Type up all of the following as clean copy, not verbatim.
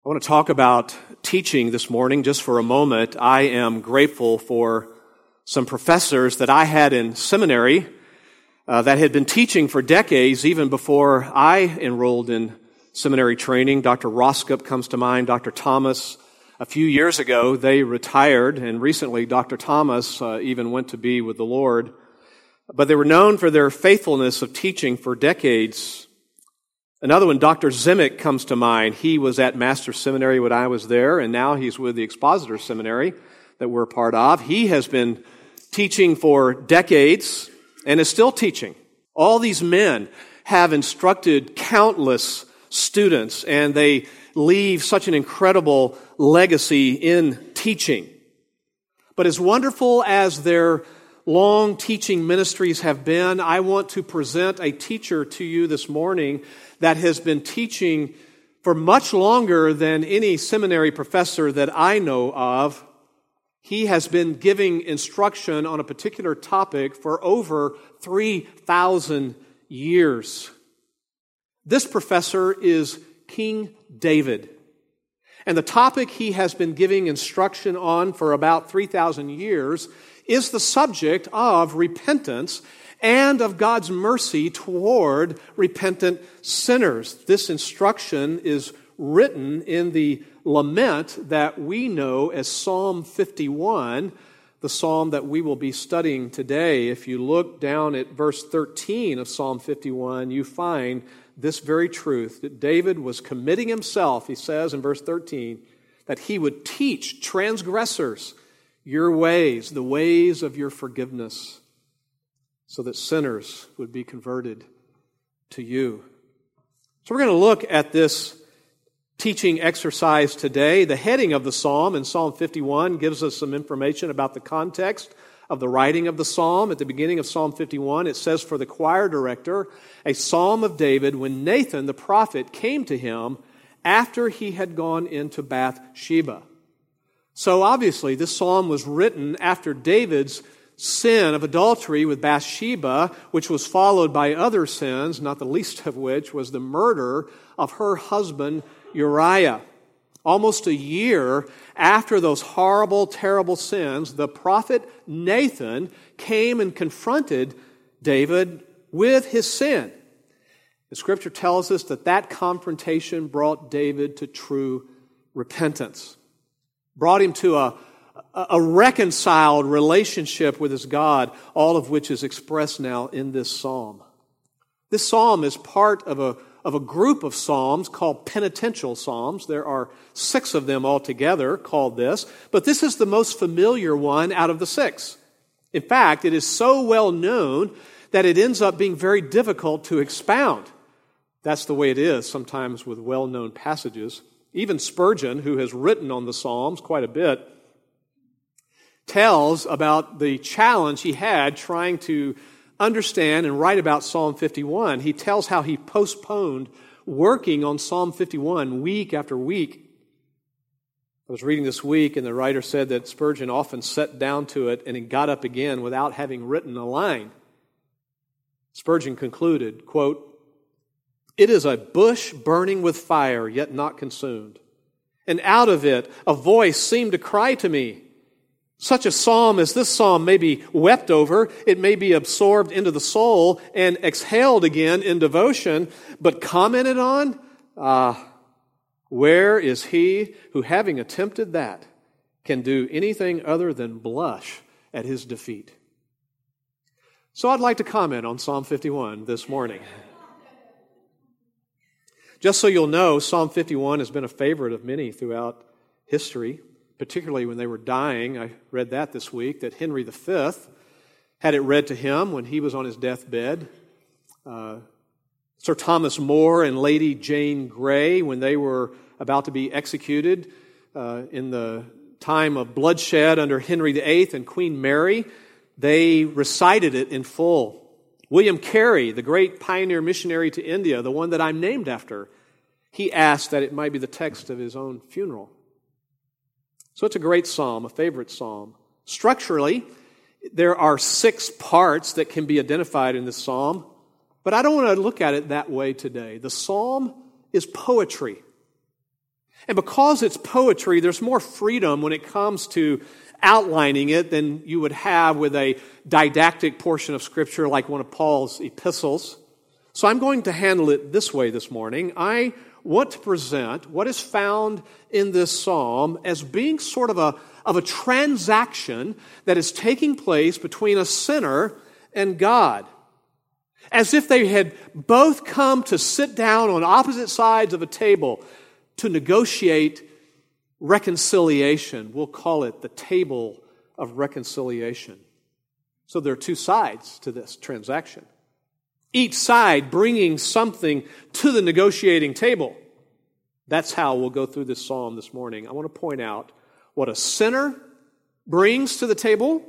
I want to talk about teaching this morning just for a moment. I am grateful for some professors that I had in seminary that had been teaching for decades, even before I enrolled in seminary training. Dr. Roskup comes to mind, Dr. Thomas. A few years ago, they retired, and recently Dr. Thomas even went to be with the Lord. But they were known for their faithfulness of teaching for decades. Another one, Dr. Zimick, comes to mind. He was at Master's Seminary when I was there, and now he's with the Expositor Seminary that we're a part of. He has been teaching for decades and is still teaching. All these men have instructed countless students, and they leave such an incredible legacy in teaching. But as wonderful as their long teaching ministries have been, I want to present a teacher to you this morning that has been teaching for much longer than any seminary professor that I know of. He has been giving instruction on a particular topic for over 3,000 years. This professor is King David. And the topic he has been giving instruction on for about 3,000 years is the subject of repentance and of God's mercy toward repentant sinners. This instruction is written in the lament that we know as Psalm 51, the psalm that we will be studying today. If you look down at verse 13 of Psalm 51, you find this very truth, that David was committing himself, he says in verse 13, that he would teach transgressors your ways, the ways of your forgiveness, so that sinners would be converted to you. So we're going to look at this teaching exercise today. The heading of the psalm in Psalm 51 gives us some information about the context of the writing of the psalm. At the beginning of Psalm 51, it says, "For the choir director, a psalm of David, when Nathan the prophet came to him after he had gone into Bathsheba." So obviously, this psalm was written after David's sin of adultery with Bathsheba, which was followed by other sins, not the least of which was the murder of her husband Uriah. Almost a year after those horrible, terrible sins, the prophet Nathan came and confronted David with his sin. The Scripture tells us that that confrontation brought David to true repentance, brought him to a reconciled relationship with his God, all of which is expressed now in this psalm. This psalm is part of a group of psalms called penitential psalms. There are 6 of them altogether called this, but this is the most familiar one out of the 6. In fact, it is so well known that it ends up being very difficult to expound. That's the way it is sometimes with well-known passages. Even Spurgeon, who has written on the Psalms quite a bit, tells about the challenge he had trying to understand and write about Psalm 51. He tells how he postponed working on Psalm 51 week after week. I was reading this week, and the writer said that Spurgeon often sat down to it and he got up again without having written a line. Spurgeon concluded, quote, "It is a bush burning with fire, yet not consumed. And out of it a voice seemed to cry to me. Such a psalm as this psalm may be wept over, it may be absorbed into the soul and exhaled again in devotion, but commented on? Where is he who, having attempted that, can do anything other than blush at his defeat?" So I'd like to comment on Psalm 51 this morning. Just so you'll know, Psalm 51 has been a favorite of many throughout history, particularly when they were dying. I read that this week, that Henry V had it read to him when he was on his deathbed. Sir Thomas More and Lady Jane Grey, when they were about to be executed in the time of bloodshed under Henry VIII and Queen Mary, they recited it in full. William Carey, the great pioneer missionary to India, the one that I'm named after, he asked that it might be the text of his own funeral. So it's a great psalm, a favorite psalm. Structurally, there are 6 parts that can be identified in this psalm, but I don't want to look at it that way today. The psalm is poetry. And because it's poetry, there's more freedom when it comes to outlining it than you would have with a didactic portion of Scripture like one of Paul's epistles. So I'm going to handle it this way this morning. I want to present what is found in this psalm as being sort of a transaction that is taking place between a sinner and God. As if they had both come to sit down on opposite sides of a table to negotiate reconciliation. We'll call it the table of reconciliation. So there are two sides to this transaction. Each side bringing something to the negotiating table. That's how we'll go through this psalm this morning. I want to point out what a sinner brings to the table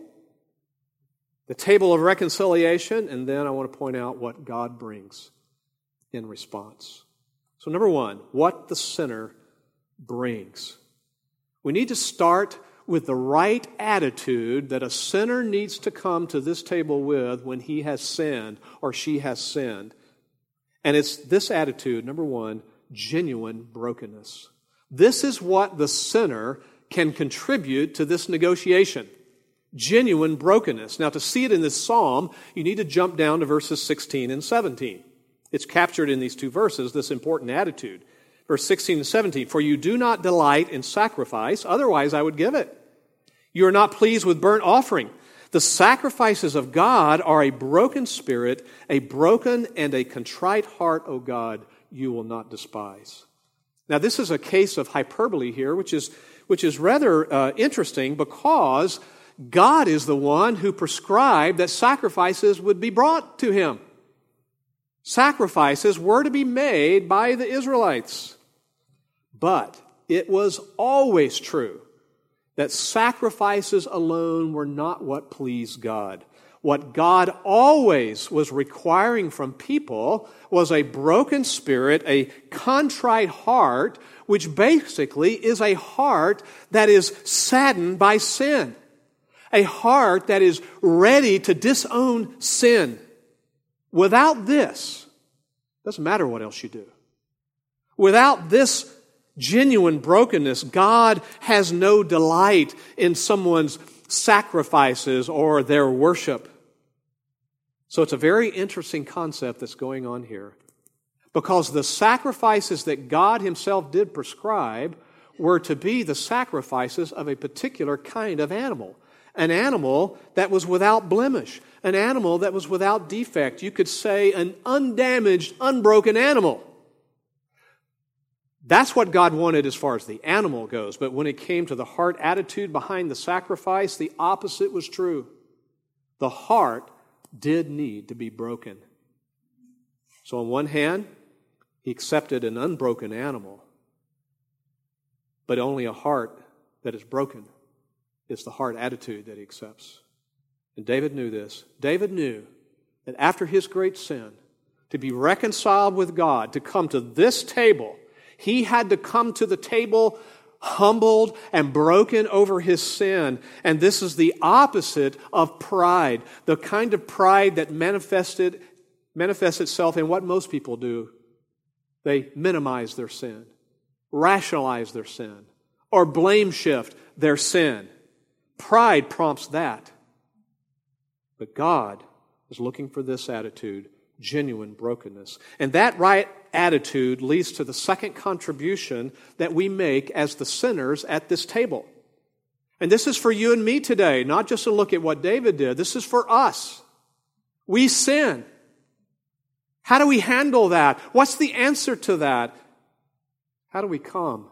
of reconciliation, and then I want to point out what God brings in response. So number one, what the sinner brings. We need to start with the right attitude that a sinner needs to come to this table with when he has sinned or she has sinned. And it's this attitude, number one, genuine brokenness. This is what the sinner can contribute to this negotiation. Genuine brokenness. Now, to see it in this psalm, you need to jump down to verses 16 and 17. It's captured in these two verses, this important attitude. Verse 16 and 17, for you do not delight in sacrifice, otherwise I would give it. You are not pleased with burnt offering. The sacrifices of God are a broken spirit, a broken and a contrite heart, O God, you will not despise. Now, this is a case of hyperbole here, which is rather interesting because God is the one who prescribed that sacrifices would be brought to Him. Sacrifices were to be made by the Israelites. But it was always true that sacrifices alone were not what pleased God. What God always was requiring from people was a broken spirit, a contrite heart, which basically is a heart that is saddened by sin. A heart that is ready to disown sin. Without this, doesn't matter what else you do. Without this genuine brokenness, God has no delight in someone's sacrifices or their worship. So it's a very interesting concept that's going on here. Because the sacrifices that God Himself did prescribe were to be the sacrifices of a particular kind of animal. An animal that was without blemish. An animal that was without defect. You could say an undamaged, unbroken animal. That's what God wanted as far as the animal goes. But when it came to the heart attitude behind the sacrifice, the opposite was true. The heart did need to be broken. So on one hand, He accepted an unbroken animal, but only a heart that is broken is the heart attitude that He accepts. And David knew this. David knew that after his great sin, to be reconciled with God, to come to this table, he had to come to the table humbled and broken over his sin. And this is the opposite of pride. The kind of pride that manifests itself in what most people do. They minimize their sin, rationalize their sin, or blame shift their sin. Pride prompts that. But God is looking for this attitude, genuine brokenness. And that right attitude leads to the second contribution that we make as the sinners at this table. And this is for you and me today, not just to look at what David did. This is for us. We sin. How do we handle that? What's the answer to that? How do we come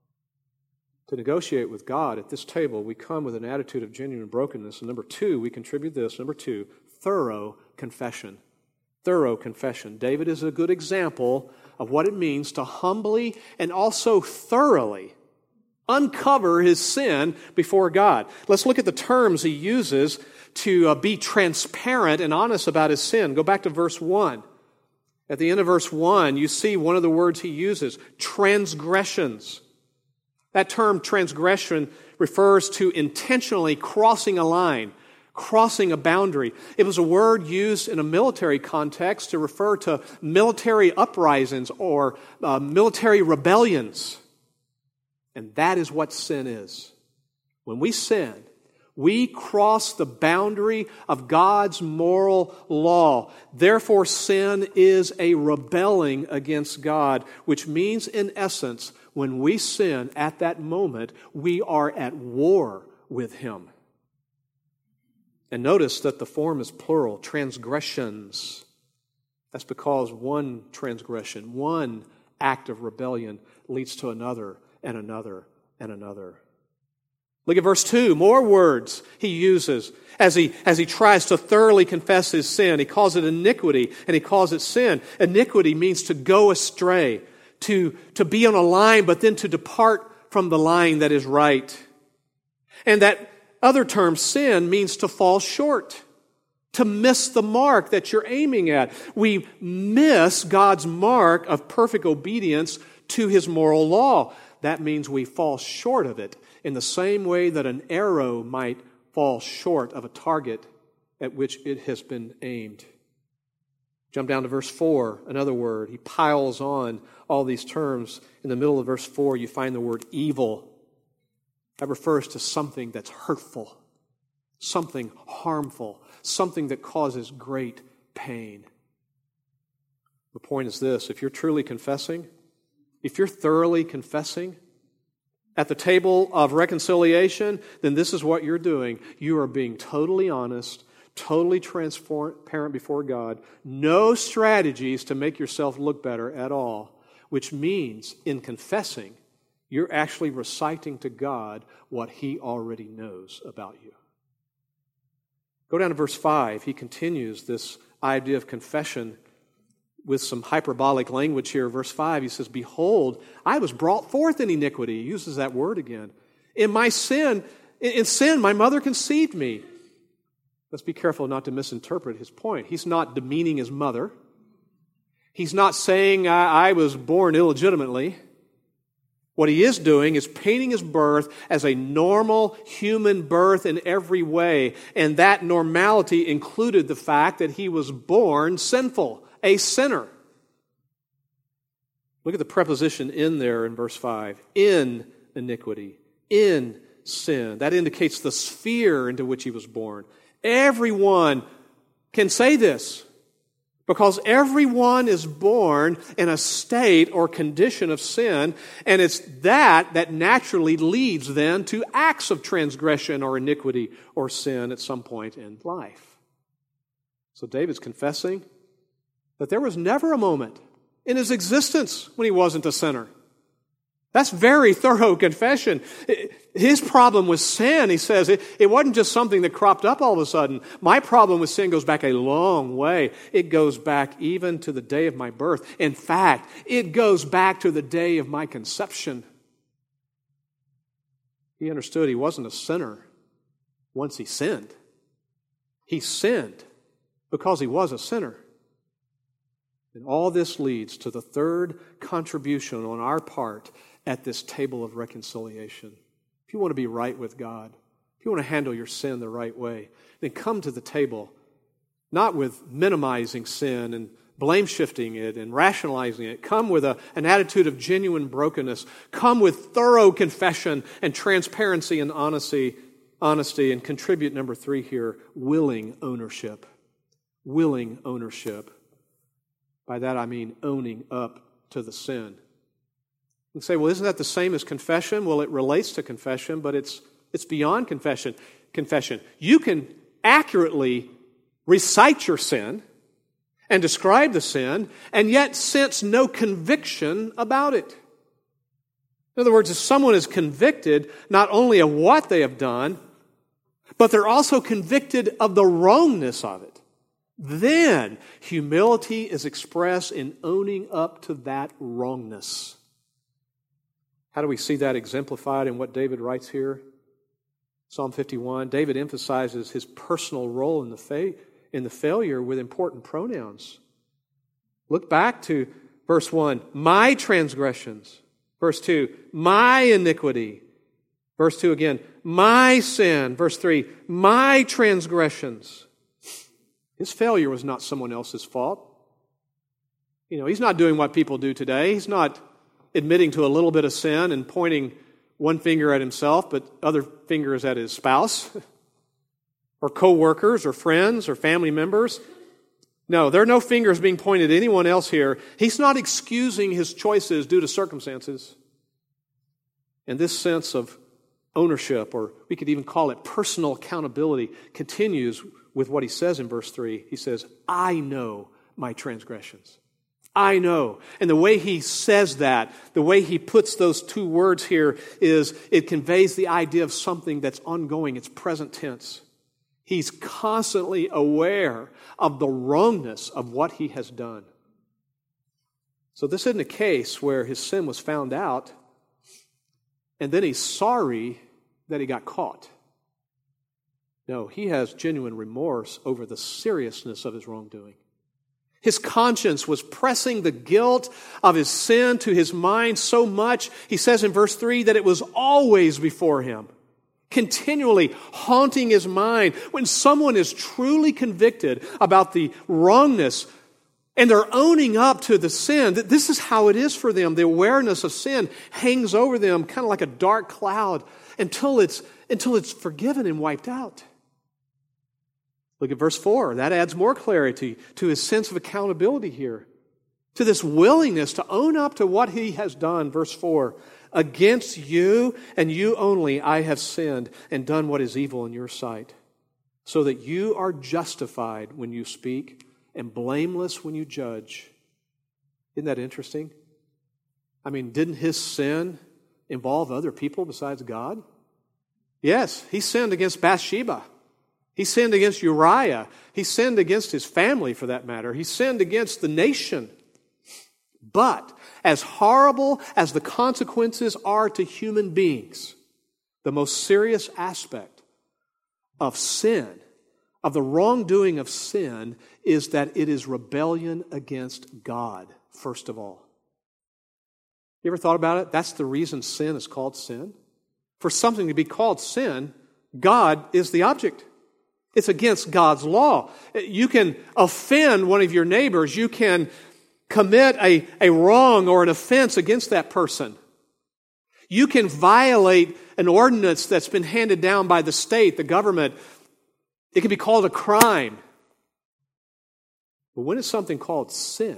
to negotiate with God at this table? We come with an attitude of genuine brokenness. And number two, we contribute this. Number two, thorough confession. Thorough confession. David is a good example of what it means to humbly and also thoroughly uncover his sin before God. Let's look at the terms he uses to be transparent and honest about his sin. Go back to verse 1. At the end of verse 1, you see one of the words he uses, transgressions. That term transgression refers to intentionally crossing a line, crossing a boundary. It was a word used in a military context to refer to military uprisings or military rebellions. And that is what sin is. When we sin, we cross the boundary of God's moral law. Therefore, sin is a rebelling against God, which means, in essence, when we sin at that moment, we are at war with Him. And notice that the form is plural, transgressions. That's because one transgression, one act of rebellion leads to another and another and another. Look at verse 2, more words he uses as he tries to thoroughly confess his sin. He calls it iniquity and he calls it sin. Iniquity means to go astray, to be on a line, but then to depart from the line that is right. And that other term, sin, means to fall short, to miss the mark that you're aiming at. We miss God's mark of perfect obedience to His moral law. That means we fall short of it in the same way that an arrow might fall short of a target at which it has been aimed. Jump down to verse 4, another word. He piles on all these terms. In the middle of verse 4, you find the word evil. That refers to something that's hurtful, something harmful, something that causes great pain. The point is this: if you're truly confessing, if you're thoroughly confessing at the table of reconciliation, then this is what you're doing. You are being totally honest, totally transparent before God. No strategies to make yourself look better at all, which means in confessing, you're actually reciting to God what He already knows about you. Go down to verse 5. He continues this idea of confession with some hyperbolic language here. Verse 5, he says, "Behold, I was brought forth in iniquity." He uses that word again. In sin, my mother conceived me. Let's be careful not to misinterpret his point. He's not demeaning his mother. He's not saying, I was born illegitimately. What he is doing is painting his birth as a normal human birth in every way. And that normality included the fact that he was born sinful, a sinner. Look at the preposition "in" there in verse 5. In iniquity, in sin. That indicates the sphere into which he was born. Everyone can say this, because everyone is born in a state or condition of sin, and it's that naturally leads then to acts of transgression or iniquity or sin at some point in life. So David's confessing that there was never a moment in his existence when he wasn't a sinner. That's very thorough confession. His problem with sin, he says, it wasn't just something that cropped up all of a sudden. My problem with sin goes back a long way. It goes back even to the day of my birth. In fact, it goes back to the day of my conception. He understood he wasn't a sinner once he sinned. He sinned because he was a sinner. And all this leads to the third contribution on our part at this table of reconciliation. If you want to be right with God, if you want to handle your sin the right way, then come to the table, not with minimizing sin and blame shifting it and rationalizing it. Come with an attitude of genuine brokenness. Come with thorough confession and transparency and honesty, and contribute, number 3 here, willing ownership. Willing ownership. By that I mean owning up to the sin. You say, well, isn't that the same as confession? Well, it relates to confession, but it's beyond confession. You can accurately recite your sin and describe the sin, and yet sense no conviction about it. In other words, if someone is convicted not only of what they have done, but they're also convicted of the wrongness of it, then humility is expressed in owning up to that wrongness. How do we see that exemplified in what David writes here? Psalm 51, David emphasizes his personal role in the failure with important pronouns. Look back to verse 1, my transgressions. Verse 2, my iniquity. Verse 2 again, my sin. Verse 3, my transgressions. His failure was not someone else's fault. He's not doing what people do today. He's not admitting to a little bit of sin and pointing one finger at himself, but other fingers at his spouse, or co-workers, or friends, or family members. No, there are no fingers being pointed at anyone else here. He's not excusing his choices due to circumstances. And this sense of ownership, or we could even call it personal accountability, continues with what he says in verse 3. He says, I know my transgressions. I know. And the way he says that, the way he puts those two words here is it conveys the idea of something that's ongoing. It's present tense. He's constantly aware of the wrongness of what he has done. So this isn't a case where his sin was found out and then he's sorry that he got caught. No, he has genuine remorse over the seriousness of his wrongdoing. His conscience was pressing the guilt of his sin to his mind so much, he says in verse 3, that it was always before him, continually haunting his mind. When someone is truly convicted about the wrongness and they're owning up to the sin, that this is how it is for them. The awareness of sin hangs over them kind of like a dark cloud until it's forgiven and wiped out. Look at verse 4. That adds more clarity to his sense of accountability here, to this willingness to own up to what he has done. Verse 4, against you and you only I have sinned and done what is evil in your sight, so that you are justified when you speak and blameless when you judge. Isn't that interesting? I mean, didn't his sin involve other people besides God? Yes, he sinned against Bathsheba. He sinned against Uriah. He sinned against his family, for that matter. He sinned against the nation. But as horrible as the consequences are to human beings, the most serious aspect of sin, of the wrongdoing of sin, is that it is rebellion against God, first of all. You ever thought about it? That's the reason sin is called sin. For something to be called sin, God is the object. It's against God's law. You can offend one of your neighbors. You can commit a wrong or an offense against that person. You can violate an ordinance that's been handed down by the state, the government. It can be called a crime. But when is something called sin?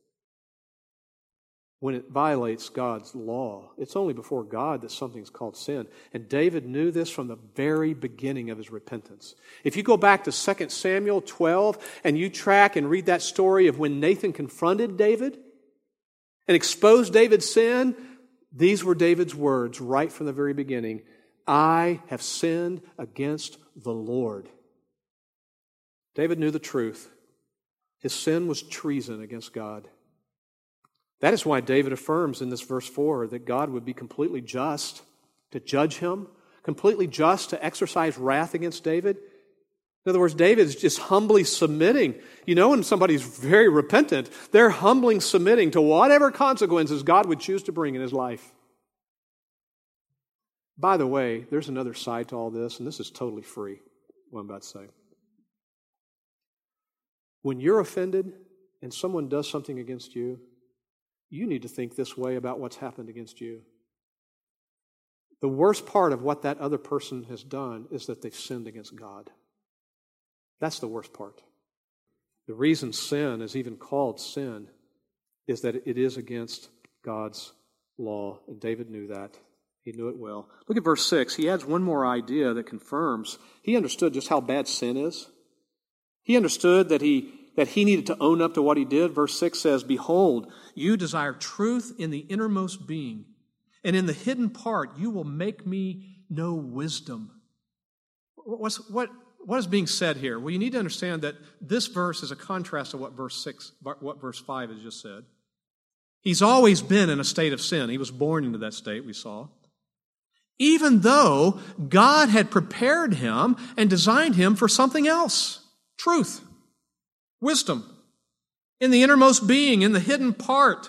When it violates God's law. It's only before God that something's called sin. And David knew this from the very beginning of his repentance. If you go back to 2 Samuel 12 and you track and read that story of when Nathan confronted David and exposed David's sin, these were David's words right from the very beginning. I have sinned against the Lord. David knew the truth. His sin was treason against God. That is why David affirms in this verse 4 that God would be completely just to judge him, completely just to exercise wrath against David. In other words, David is just humbly submitting. You know, when somebody's very repentant, they're humbly submitting to whatever consequences God would choose to bring in his life. By the way, there's another side to all this, and this is totally free, what I'm about to say. When you're offended and someone does something against you, you need to think this way about what's happened against you. The worst part of what that other person has done is that they've sinned against God. That's the worst part. The reason sin is even called sin is that it is against God's law, and David knew that. He knew it well. Look at verse 6. He adds one more idea that confirms. He understood just how bad sin is. He understood that he needed to own up to what he did. Verse 6 says, behold, you desire truth in the innermost being, and in the hidden part you will make me know wisdom. What is being said here? Well, you need to understand that this verse is a contrast to what verse 5 has just said. He's always been in a state of sin. He was born into that state, we saw. Even though God had prepared him and designed him for something else. Truth. Wisdom. In the innermost being, in the hidden part.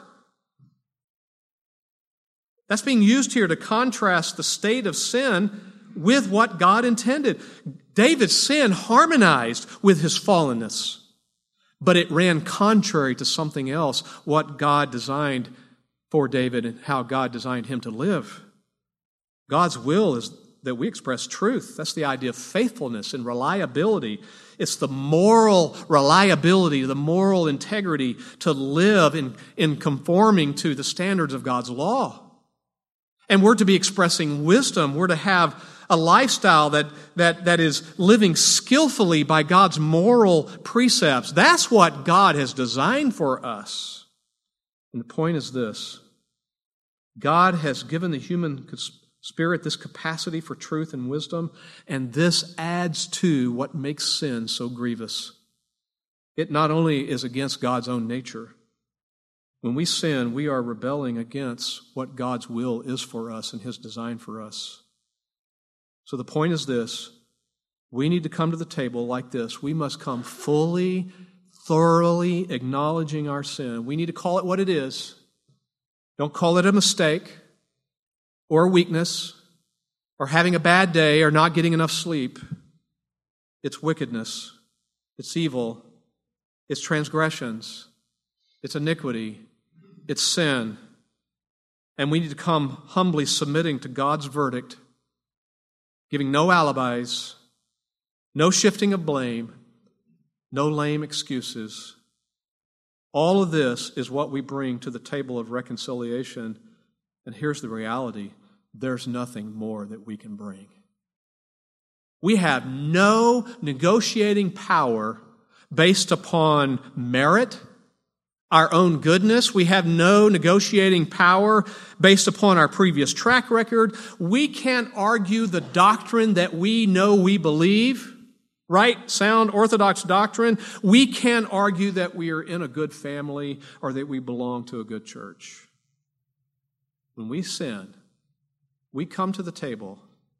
That's being used here to contrast the state of sin with what God intended. David's sin harmonized with his fallenness, but it ran contrary to something else, what God designed for David and how God designed him to live. God's will is that we express truth. That's the idea of faithfulness and reliability. It's the moral reliability, the moral integrity to live in conforming to the standards of God's law. And we're to be expressing wisdom. We're to have a lifestyle that is living skillfully by God's moral precepts. That's what God has designed for us. And the point is this: God has given the human spirit this capacity for truth and wisdom, and this adds to what makes sin so grievous. It not only is against God's own nature. When we sin, we are rebelling against what God's will is for us and His design for us. So the point is this: we need to come to the table like this. We must come fully, thoroughly acknowledging our sin. We need to call it what it is. Don't call it a mistake or a weakness or having a bad day or not getting enough sleep. It's wickedness. It's evil. It's transgressions. It's iniquity. It's sin. And we need to come humbly submitting to God's verdict, giving no alibis, no shifting of blame, no lame excuses. All of this is what we bring to the table of reconciliation. And here's the reality: there's nothing more that we can bring. We have no negotiating power based upon merit, our own goodness. We have no negotiating power based upon our previous track record. We can't argue the doctrine that we know we believe, right? Sound orthodox doctrine. We can't argue that we are in a good family or that we belong to a good church. When we sin, we come to the table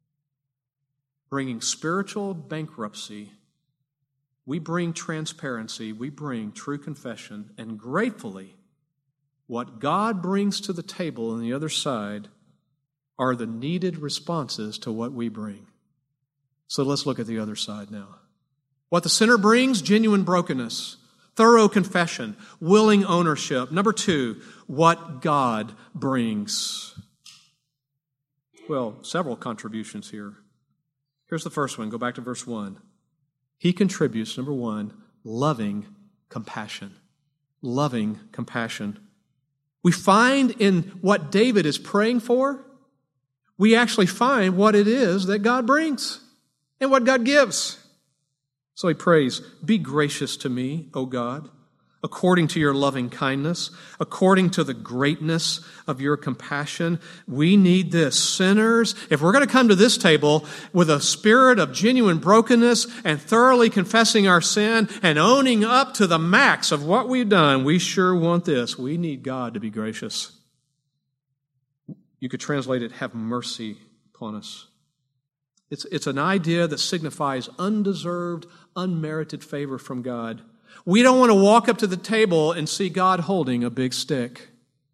bringing spiritual bankruptcy. We bring transparency, we bring true confession, and gratefully, what God brings to the table on the other side are the needed responses to what we bring. So let's look at the other side now. What the sinner brings: genuine brokenness, thorough confession, willing ownership. Number 2, what God brings. Well, several contributions here. Here's the first one. Go back to verse 1. He contributes, number 1, loving compassion. Loving compassion. We find in what David is praying for, we actually find what it is that God brings and what God gives. So he prays, "Be gracious to me, O God, according to your loving kindness, according to the greatness of your compassion." We need this. Sinners, if we're going to come to this table with a spirit of genuine brokenness and thoroughly confessing our sin and owning up to the max of what we've done, we sure want this. We need God to be gracious. You could translate it, have mercy upon us. It's an idea that signifies undeserved, unmerited favor from God. We don't want to walk up to the table and see God holding a big stick.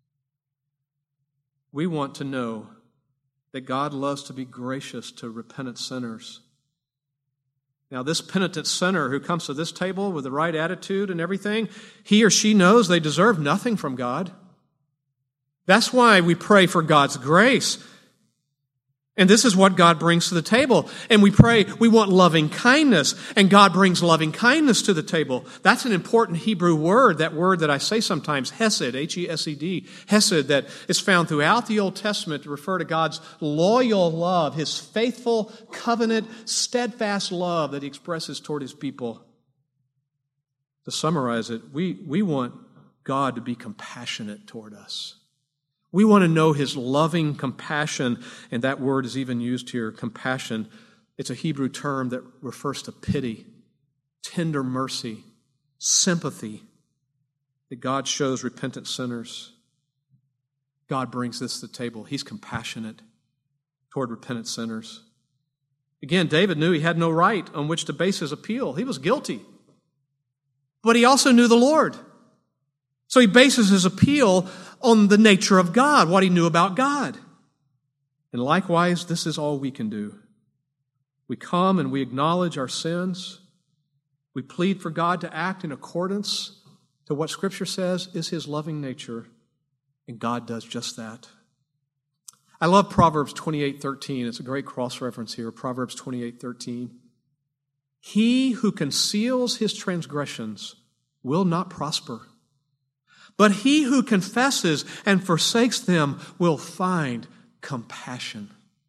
We want to know that God loves to be gracious to repentant sinners. Now, this penitent sinner who comes to this table with the right attitude and everything, he or she knows they deserve nothing from God. That's why we pray for God's grace. And this is what God brings to the table. And we pray, we want loving kindness, and God brings loving kindness to the table. That's an important Hebrew word, that word that I say sometimes, hesed, H-E-S-E-D, hesed, that is found throughout the Old Testament to refer to God's loyal love, His faithful, covenant, steadfast love that He expresses toward His people. To summarize it, we want God to be compassionate toward us. We want to know His loving compassion, and that word is even used here, compassion. It's a Hebrew term that refers to pity, tender mercy, sympathy that God shows repentant sinners. God brings this to the table. He's compassionate toward repentant sinners. Again, David knew he had no right on which to base his appeal. He was guilty. But he also knew the Lord. So he bases his appeal on the nature of God, what he knew about God. And likewise, this is all we can do. We come and we acknowledge our sins. We plead for God to act in accordance to what Scripture says is His loving nature. And God does just that. I love Proverbs 28:13. It's a great cross-reference here. Proverbs 28:13. He who conceals his transgressions will not prosper, but he who confesses and forsakes them will find compassion.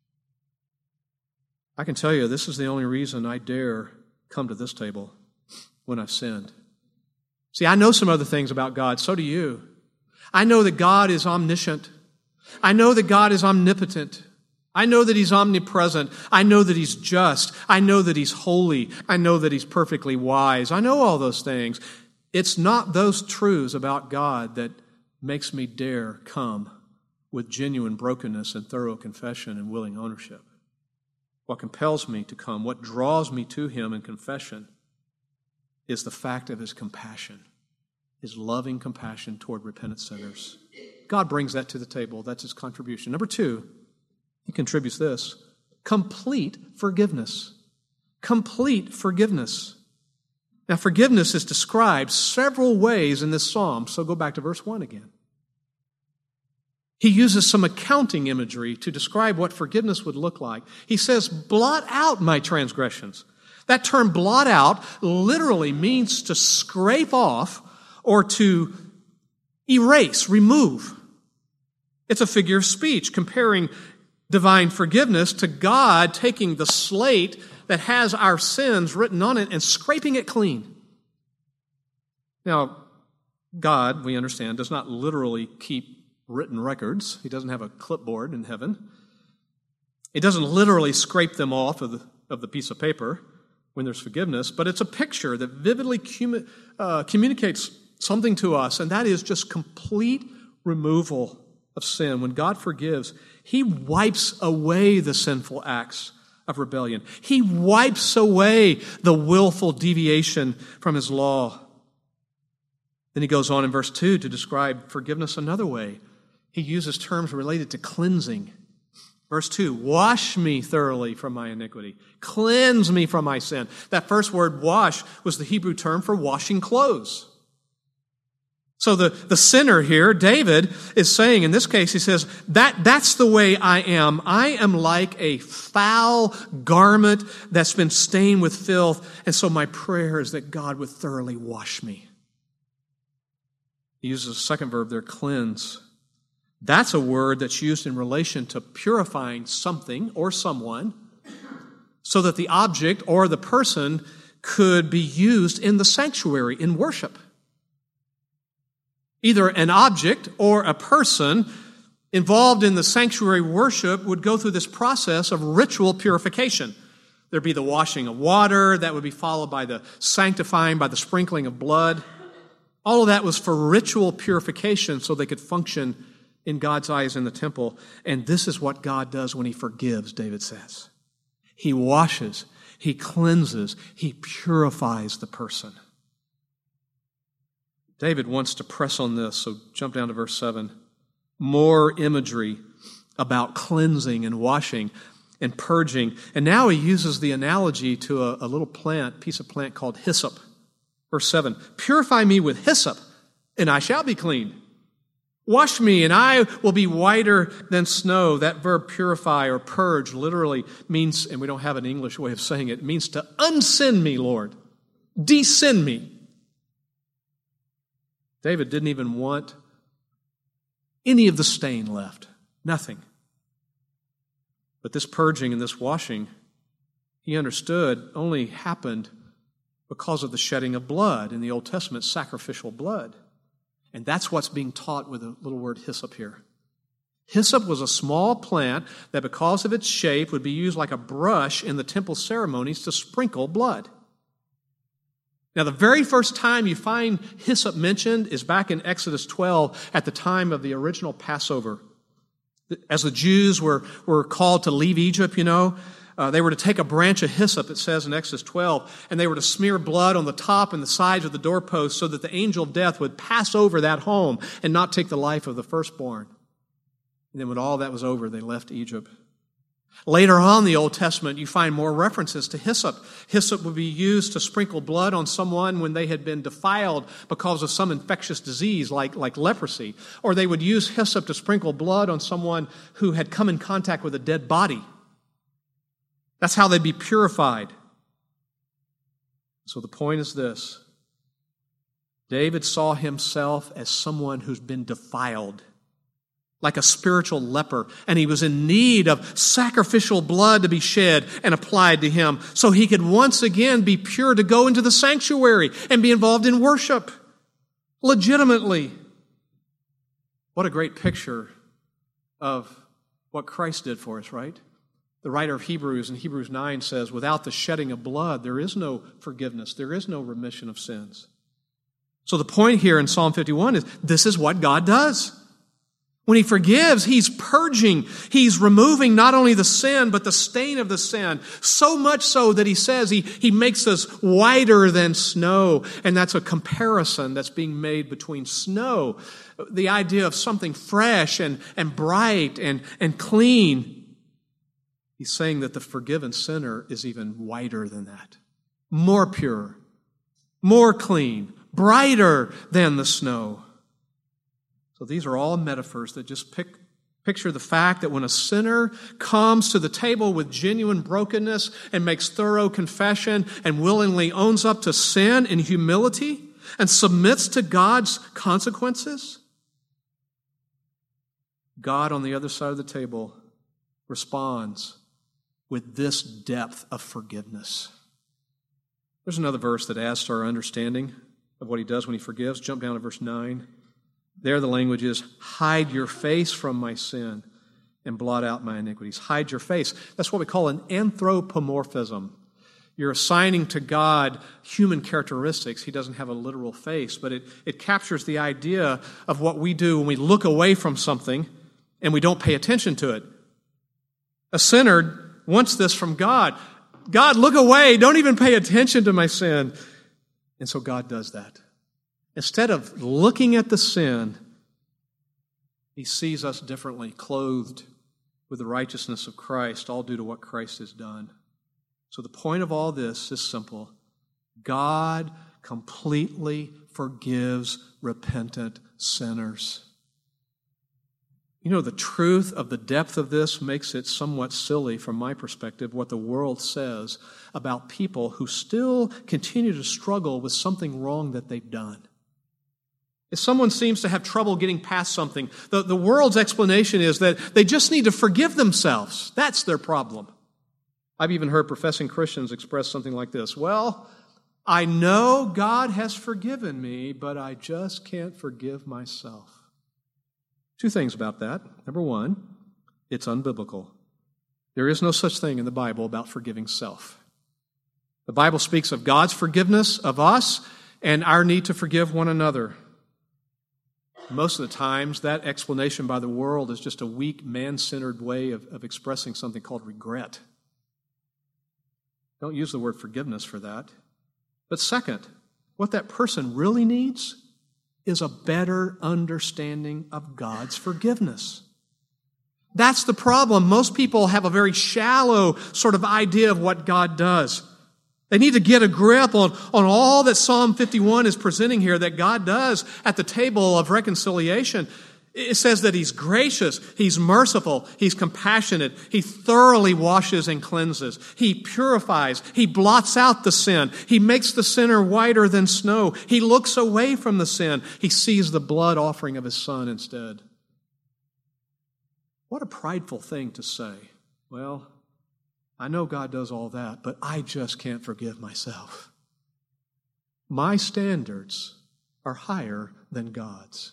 I can tell you, this is the only reason I dare come to this table when I've sinned. See, I know some other things about God. So do you. I know that God is omniscient. I know that God is omnipotent. I know that He's omnipresent. I know that He's just. I know that He's holy. I know that He's perfectly wise. I know all those things. It's not those truths about God that makes me dare come with genuine brokenness and thorough confession and willing ownership. What compels me to come, what draws me to Him in confession, is the fact of His compassion, His loving compassion toward repentant sinners. God brings that to the table. That's His contribution. Number two, He contributes this: complete forgiveness. Complete forgiveness. Now, forgiveness is described several ways in this psalm, so go back to verse 1 again. He uses some accounting imagery to describe what forgiveness would look like. He says, blot out my transgressions. That term blot out literally means to scrape off or to erase, remove. It's a figure of speech comparing divine forgiveness to God taking the slate that has our sins written on it and scraping it clean. Now, God, we understand, does not literally keep written records. He doesn't have a clipboard in heaven. He doesn't literally scrape them off of the piece of paper when there's forgiveness, but it's a picture that vividly communicates something to us, and that is just complete removal of sin. When God forgives, He wipes away the sinful acts of rebellion. He wipes away the willful deviation from His law. Then He goes on in verse 2 to describe forgiveness another way. He uses terms related to cleansing. Verse 2, wash me thoroughly from my iniquity. Cleanse me from my sin. That first word, wash, was the Hebrew term for washing clothes. So the sinner here, David, is saying, in this case, he says, that's the way I am. I am like a foul garment that's been stained with filth, and so my prayer is that God would thoroughly wash me. He uses a second verb there, cleanse. That's a word that's used in relation to purifying something or someone so that the object or the person could be used in the sanctuary in worship. Either an object or a person involved in the sanctuary worship would go through this process of ritual purification. There'd be the washing of water, that would be followed by the sanctifying, by the sprinkling of blood. All of that was for ritual purification so they could function in God's eyes in the temple. And this is what God does when He forgives, David says. He washes, He cleanses, He purifies the person. David wants to press on this, so jump down to verse 7. More imagery about cleansing and washing and purging. And now he uses the analogy to a little plant, piece of plant called hyssop. Verse 7, purify me with hyssop, and I shall be clean. Wash me, and I will be whiter than snow. That verb purify or purge literally means, and we don't have an English way of saying it, means to unsin me, Lord. De-sin me. David didn't even want any of the stain left. Nothing. But this purging and this washing, he understood, only happened because of the shedding of blood in the Old Testament, sacrificial blood. And that's what's being taught with the little word hyssop here. Hyssop was a small plant that, because of its shape, would be used like a brush in the temple ceremonies to sprinkle blood. Now, the very first time you find hyssop mentioned is back in Exodus 12 at the time of the original Passover. As the Jews were called to leave Egypt, they were to take a branch of hyssop, it says in Exodus 12, and they were to smear blood on the top and the sides of the doorpost so that the angel of death would pass over that home and not take the life of the firstborn. And then when all that was over, they left Egypt. Later on in the Old Testament, you find more references to hyssop. Hyssop would be used to sprinkle blood on someone when they had been defiled because of some infectious disease like leprosy. Or they would use hyssop to sprinkle blood on someone who had come in contact with a dead body. That's how they'd be purified. So the point is this. David saw himself as someone who's been defiled, like a spiritual leper, and he was in need of sacrificial blood to be shed and applied to him so he could once again be pure to go into the sanctuary and be involved in worship legitimately. What a great picture of what Christ did for us, right? The writer of Hebrews in Hebrews 9 says, without the shedding of blood, there is no forgiveness, there is no remission of sins. So the point here in Psalm 51 is this is what God does. When He forgives, He's purging. He's removing not only the sin, but the stain of the sin. So much so that He says He makes us whiter than snow. And that's a comparison that's being made between snow, the idea of something fresh and bright and clean. He's saying that the forgiven sinner is even whiter than that, more pure, more clean, brighter than the snow. So these are all metaphors that just picture the fact that when a sinner comes to the table with genuine brokenness and makes thorough confession and willingly owns up to sin in humility and submits to God's consequences, God on the other side of the table responds with this depth of forgiveness. There's another verse that adds to our understanding of what He does when He forgives. Jump down to verse 9. There the language is, hide your face from my sin and blot out my iniquities. Hide your face. That's what we call an anthropomorphism. You're assigning to God human characteristics. He doesn't have a literal face, but it captures the idea of what we do when we look away from something and we don't pay attention to it. A sinner wants this from God. God, look away. Don't even pay attention to my sin. And so God does that. Instead of looking at the sin, He sees us differently, clothed with the righteousness of Christ, all due to what Christ has done. So the point of all this is simple. God completely forgives repentant sinners. You know, the truth of the depth of this makes it somewhat silly from my perspective what the world says about people who still continue to struggle with something wrong that they've done. If someone seems to have trouble getting past something, the world's explanation is that they just need to forgive themselves. That's their problem. I've even heard professing Christians express something like this. Well, I know God has forgiven me, but I just can't forgive myself. Two things about that. Number one, it's unbiblical. There is no such thing in the Bible about forgiving self. The Bible speaks of God's forgiveness of us and our need to forgive one another. Most of the times, that explanation by the world is just a weak, man-centered way of expressing something called regret. Don't use the word forgiveness for that. But second, what that person really needs is a better understanding of God's forgiveness. That's the problem. Most people have a very shallow sort of idea of what God does. They need to get a grip on all that Psalm 51 is presenting here that God does at the table of reconciliation. It says that He's gracious, He's merciful, He's compassionate, He thoroughly washes and cleanses, He purifies, He blots out the sin, He makes the sinner whiter than snow, He looks away from the sin, He sees the blood offering of His Son instead. What a prideful thing to say. Well, I know God does all that, but I just can't forgive myself. My standards are higher than God's.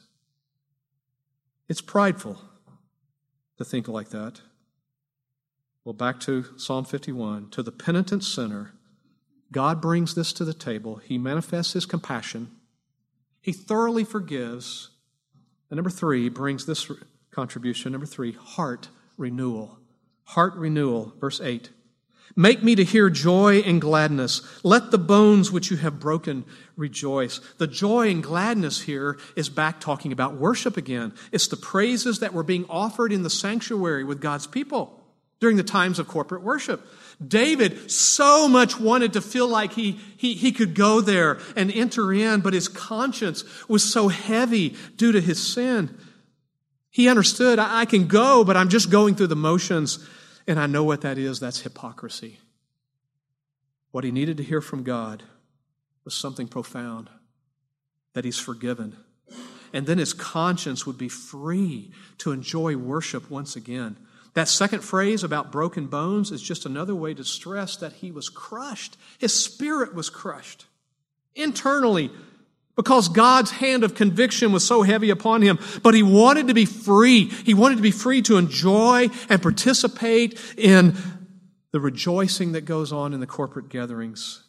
It's prideful to think like that. Well, back to Psalm 51. To the penitent sinner, God brings this to the table. He manifests His compassion. He thoroughly forgives. And number three, He brings this contribution. Number three, heart renewal. Heart renewal, verse 8. Make me to hear joy and gladness. Let the bones which you have broken rejoice. The joy and gladness here is back talking about worship again. It's the praises that were being offered in the sanctuary with God's people. during the times of corporate worship. David so much wanted to feel like he could go there and enter in, but his conscience was so heavy due to his sin. He understood, I can go, but I'm just going through the motions, and I know what that is. That's hypocrisy. What he needed to hear from God was something profound, that he's forgiven. And then his conscience would be free to enjoy worship once again. That second phrase about broken bones is just another way to stress that he was crushed. His spirit was crushed internally because God's hand of conviction was so heavy upon him. But he wanted to be free. He wanted to be free to enjoy and participate in the rejoicing that goes on in the corporate gatherings.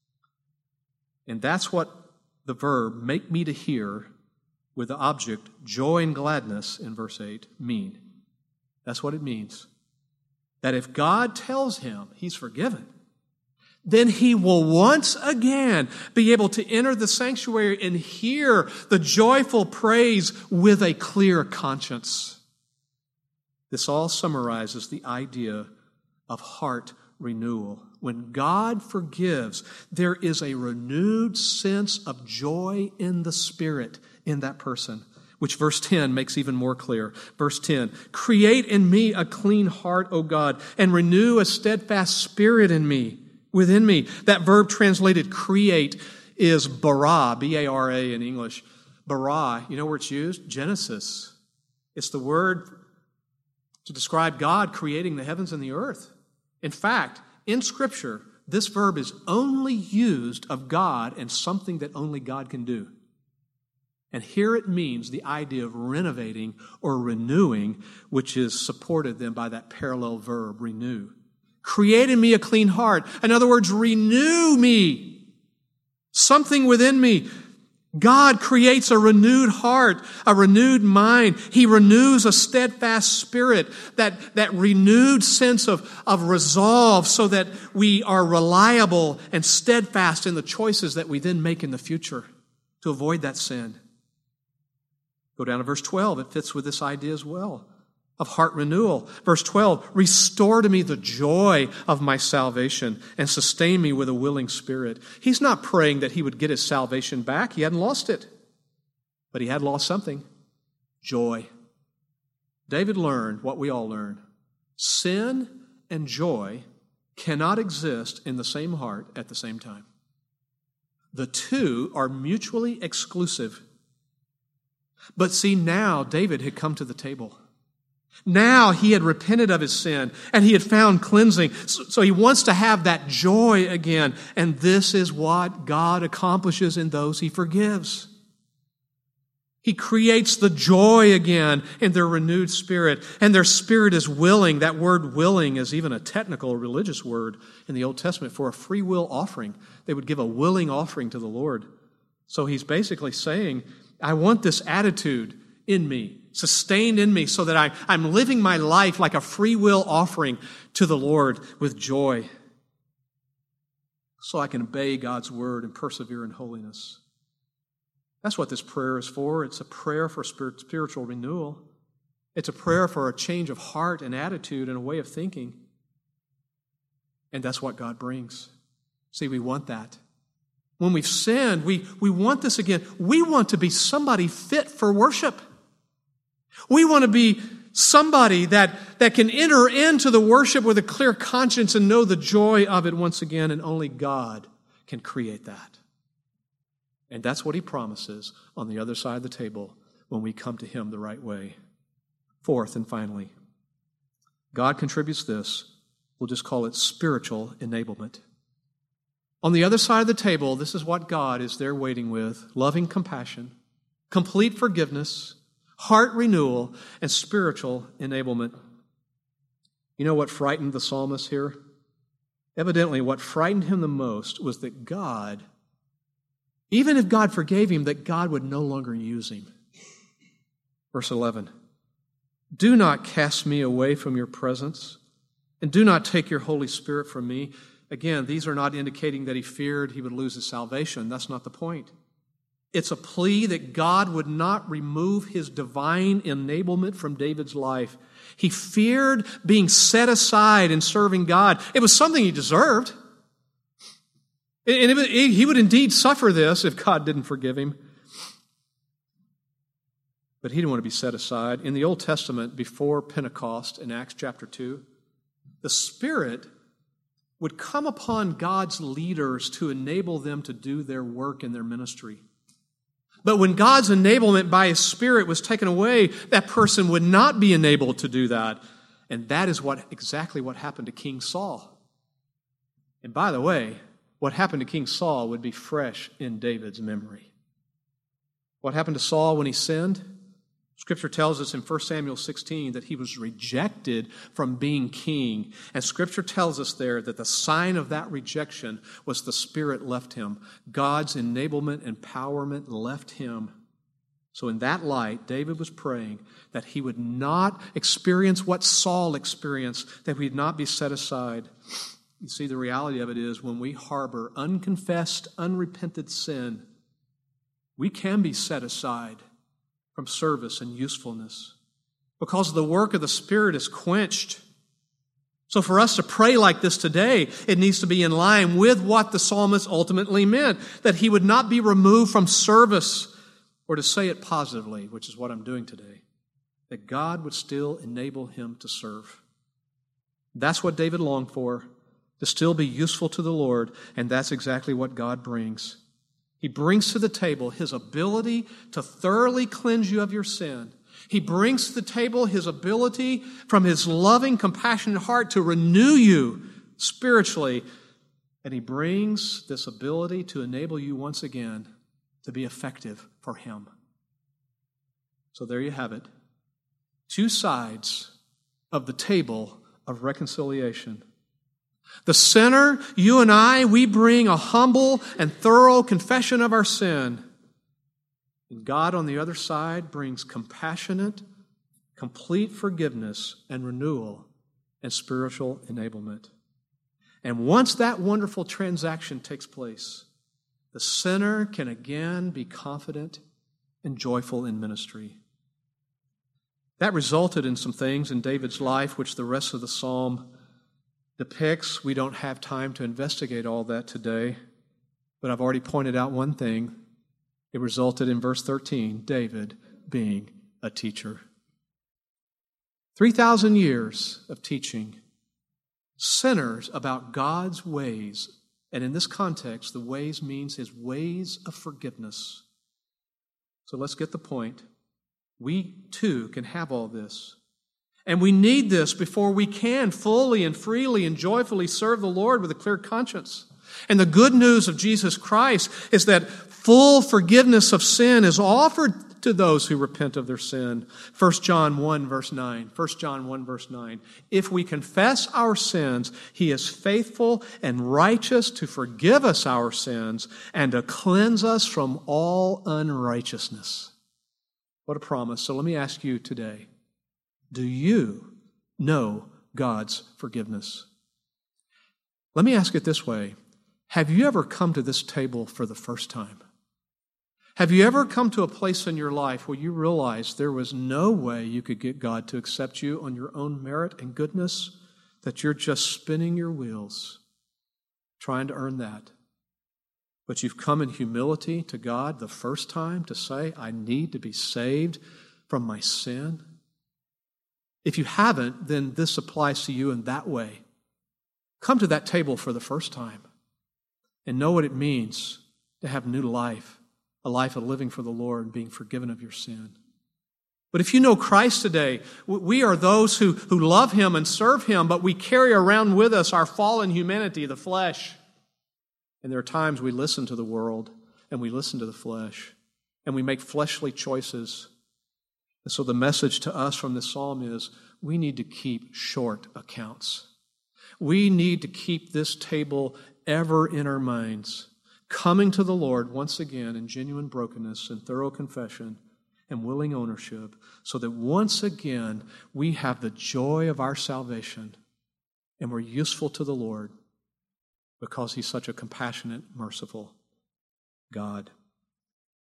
And that's what the verb, make me to hear, with the object, joy and gladness, in verse 8, mean. That's what it means. That if God tells him he's forgiven, then he will once again be able to enter the sanctuary and hear the joyful praise with a clear conscience. This all summarizes the idea of heart renewal. When God forgives, there is a renewed sense of joy in the Spirit in that person, which verse 10 makes even more clear. Verse 10, create in me a clean heart, O God, and renew a steadfast spirit within me. That verb translated create is bara, B-A-R-A in English. Bara, you know where it's used? Genesis. It's the word to describe God creating the heavens and the earth. In fact, in Scripture, this verb is only used of God and something that only God can do. And here it means the idea of renovating or renewing, which is supported then by that parallel verb, renew. Create in me a clean heart. In other words, renew me. Something within me. God creates a renewed heart, a renewed mind. He renews a steadfast spirit, that renewed sense of resolve so that we are reliable and steadfast in the choices that we then make in the future to avoid that sin. Go down to verse 12. It fits with this idea as well of heart renewal. Verse 12, restore to me the joy of my salvation and sustain me with a willing spirit. He's not praying that he would get his salvation back. He hadn't lost it. But he had lost something. Joy. David learned what we all learn. Sin and joy cannot exist in the same heart at the same time. The two are mutually exclusive. But see, now David had come to the table. Now he had repented of his sin and he had found cleansing. So he wants to have that joy again. And this is what God accomplishes in those he forgives. He creates the joy again in their renewed spirit. And their spirit is willing. That word willing is even a technical religious word in the Old Testament for a free will offering. They would give a willing offering to the Lord. So he's basically saying, I want this attitude in me, sustained in me, so that I'm living my life like a free will offering to the Lord with joy, so I can obey God's word and persevere in holiness. That's what this prayer is for. It's a prayer for spiritual renewal. It's a prayer for a change of heart and attitude and a way of thinking. And that's what God brings. See, we want that. When we've sinned, we want this again. We want to be somebody fit for worship. We want to be somebody that can enter into the worship with a clear conscience and know the joy of it once again, and only God can create that. And that's what he promises on the other side of the table when we come to him the right way. Fourth and finally, God contributes this. We'll just call it spiritual enablement. On the other side of the table, this is what God is there waiting with: loving compassion, complete forgiveness, heart renewal, and spiritual enablement. You know what frightened the psalmist here? Evidently, what frightened him the most was that God, even if God forgave him, that God would no longer use him. Verse 11, do not cast me away from your presence, and do not take your Holy Spirit from me. Again, these are not indicating that he feared he would lose his salvation. That's not the point. It's a plea that God would not remove his divine enablement from David's life. He feared being set aside in serving God. It was something he deserved. And he would indeed suffer this if God didn't forgive him. But he didn't want to be set aside. In the Old Testament, before Pentecost, in Acts chapter 2, the Spirit would come upon God's leaders to enable them to do their work in their ministry. But when God's enablement by His Spirit was taken away, that person would not be enabled to do that. And that is exactly what happened to King Saul. And by the way, what happened to King Saul would be fresh in David's memory. What happened to Saul when he sinned? Scripture tells us in 1 Samuel 16 that he was rejected from being king. And Scripture tells us there that the sign of that rejection was the Spirit left him. God's enablement, empowerment left him. So in that light, David was praying that he would not experience what Saul experienced, that he would not be set aside. You see, the reality of it is when we harbor unconfessed, unrepented sin, we can be set aside from service and usefulness because the work of the Spirit is quenched. So for us to pray like this today, it needs to be in line with what the psalmist ultimately meant, that he would not be removed from service, or to say it positively, which is what I'm doing today, that God would still enable him to serve. That's what David longed for, to still be useful to the Lord, and that's exactly what God brings. He brings to the table His ability to thoroughly cleanse you of your sin. He brings to the table His ability from His loving, compassionate heart to renew you spiritually. And He brings this ability to enable you once again to be effective for Him. So there you have it. Two sides of the table of reconciliation. The sinner, you and I, we bring a humble and thorough confession of our sin. And God on the other side brings compassionate, complete forgiveness and renewal and spiritual enablement. And once that wonderful transaction takes place, the sinner can again be confident and joyful in ministry. That resulted in some things in David's life, which the rest of the psalm depicts. We don't have time to investigate all that today, but I've already pointed out one thing. It resulted in verse 13, David being a teacher. 3,000 years of teaching sinners about God's ways, and in this context, the ways means His ways of forgiveness. So let's get the point. We too can have all this. And we need this before we can fully and freely and joyfully serve the Lord with a clear conscience. And the good news of Jesus Christ is that full forgiveness of sin is offered to those who repent of their sin. 1 John 1 verse 9. 1 John 1 verse 9. If we confess our sins, He is faithful and righteous to forgive us our sins and to cleanse us from all unrighteousness. What a promise. So let me ask you today. Do you know God's forgiveness? Let me ask it this way. Have you ever come to this table for the first time? Have you ever come to a place in your life where you realized there was no way you could get God to accept you on your own merit and goodness, that you're just spinning your wheels trying to earn that? But you've come in humility to God the first time to say, I need to be saved from my sin? If you haven't, then this applies to you in that way. Come to that table for the first time and know what it means to have new life, a life of living for the Lord, being forgiven of your sin. But if you know Christ today, we are those who love Him and serve Him, but we carry around with us our fallen humanity, the flesh. And there are times we listen to the world and we listen to the flesh and we make fleshly choices. And so the message to us from this psalm is we need to keep short accounts. We need to keep this table ever in our minds, coming to the Lord once again in genuine brokenness and thorough confession and willing ownership, so that once again we have the joy of our salvation and we're useful to the Lord because He's such a compassionate, merciful God.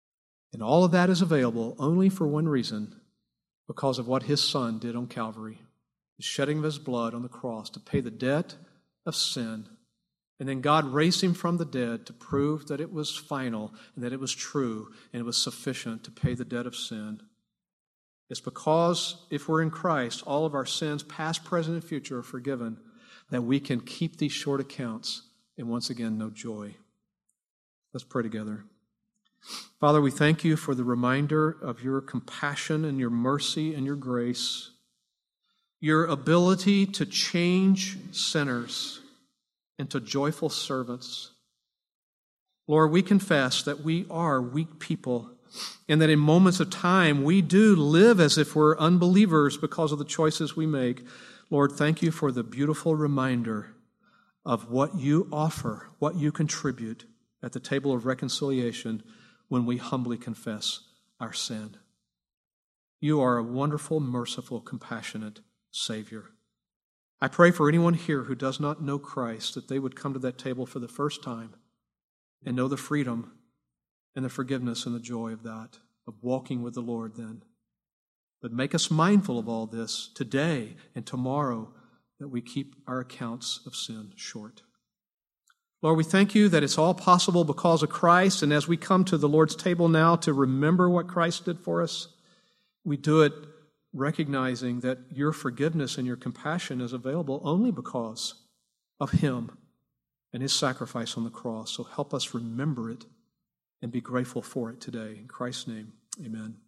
And all of that is available only for one reason, because of what His Son did on Calvary, the shedding of His blood on the cross to pay the debt of sin. And then God raised Him from the dead to prove that it was final and that it was true and it was sufficient to pay the debt of sin. It's because if we're in Christ, all of our sins, past, present, and future, are forgiven, that we can keep these short accounts and once again know joy. Let's pray together. Father, we thank You for the reminder of Your compassion and Your mercy and Your grace, Your ability to change sinners into joyful servants. Lord, we confess that we are weak people and that in moments of time we do live as if we're unbelievers because of the choices we make. Lord, thank You for the beautiful reminder of what You offer, what You contribute at the table of reconciliation when we humbly confess our sin. You are a wonderful, merciful, compassionate Savior. I pray for anyone here who does not know Christ, that they would come to that table for the first time and know the freedom and the forgiveness and the joy of that, of walking with the Lord then. But make us mindful of all this today and tomorrow, that we keep our accounts of sin short. Lord, we thank You that it's all possible because of Christ, and as we come to the Lord's table now to remember what Christ did for us, we do it recognizing that Your forgiveness and Your compassion is available only because of Him and His sacrifice on the cross. So help us remember it and be grateful for it today. In Christ's name, amen.